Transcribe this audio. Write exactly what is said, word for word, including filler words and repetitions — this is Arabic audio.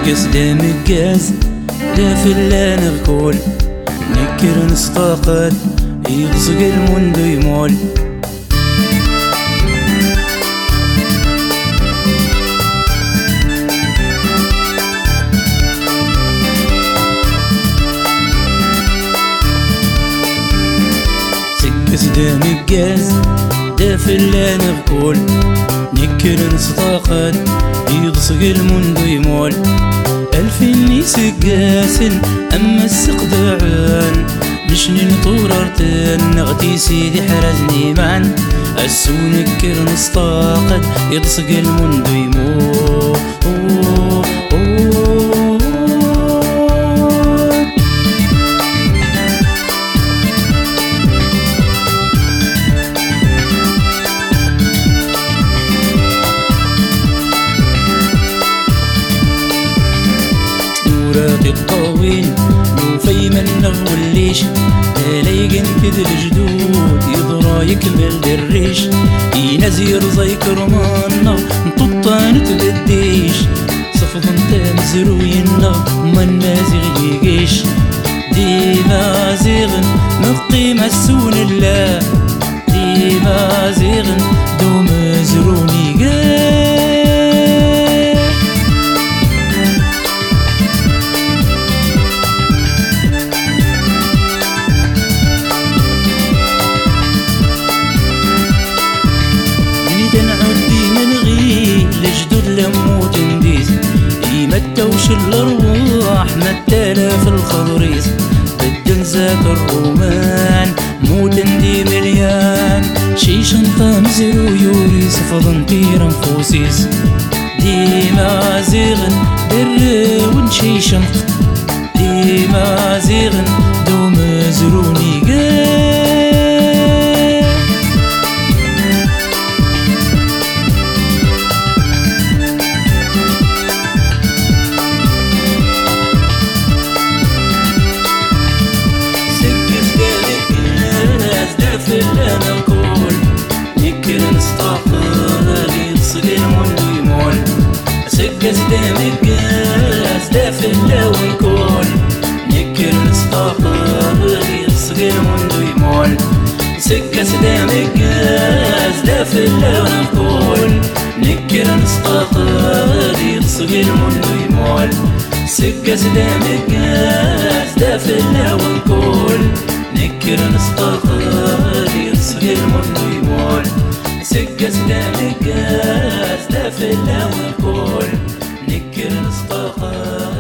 قصدي مقاز دافل نغكول نكر نستاقد يغزق المندو يمول قصدي مقاز دافل نغكول نكر نستاقد يغزق المندو يمول الفيني سقاسن أما السقدعان مشني نطوررتن نغتي سيدي حرزني معن السونكر نستاقد يلصق المندو يموت راقي الطويل وفي من نغوليش لايقن كذ الجدود يضرا يكمل دريش ينزير زي كرمانا نططا نتبديش صفض انت مزروينا من مازيغ يقيش ديما زيغن نقيم السون الله ديما زيغن دوم زروني قاش لمو تنديس يمتوش الارواح متالا في الخضريس بدل ذاك الرومان مو تندي مليان شي شنطة مزرو يوري صفضن طير انفوسيس ديما زيغن درون شي شنط ديما زيغن دوم زروني قاش أنا نقول نكر نستاقد يلصق المندو يمول سقس دامك قاس دافل لو نقول نكر نستاقد يلصق المندو يمول سقس دامك قاس دافل لو نقول نكر نستاقد يلصق المندو يمول سقس دامك قاس دافل لو نقول نكر نستاقد يلصق المندو يمول سقس دامك قاس دافل لو نقول نكر نستاقد